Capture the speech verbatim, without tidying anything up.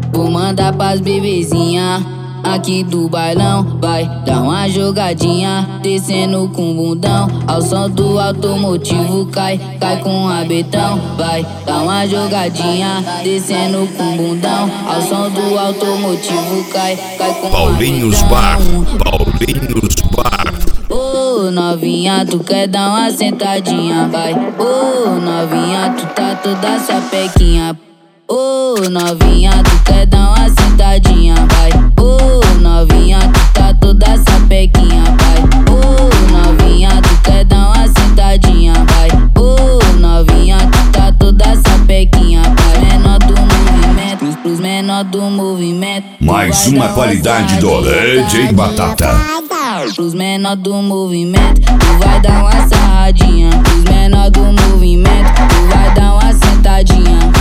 Vou mandar pras bebezinha aqui do bailão. Vai dar uma jogadinha, descendo com bundão. Ao som do automotivo cai, cai com rabetão. Vai dar uma jogadinha, descendo com bundão. Ao som do automotivo cai, cai com Paulinhos Bar, Paulinhos Bar. Ô oh, novinha, tu quer dar uma sentadinha, vai. Ô oh, novinha, tu tá toda sapequinha. Ô oh, novinha, tu quer dar uma sentadinha, vai. Ô oh, novinha, tu tá toda sapequinha, vai. Ô oh, novinha, tu quer dar uma sentadinha, vai. Ô oh, novinha, tu tá toda sapequinha, vai. Menor do movimento, pros, pros menor do movimento. Mais uma qualidade do D J Batata. Pros menor do movimento, tu vai dar uma sarradinha. Pros menor do movimento, tu vai dar uma sentadinha.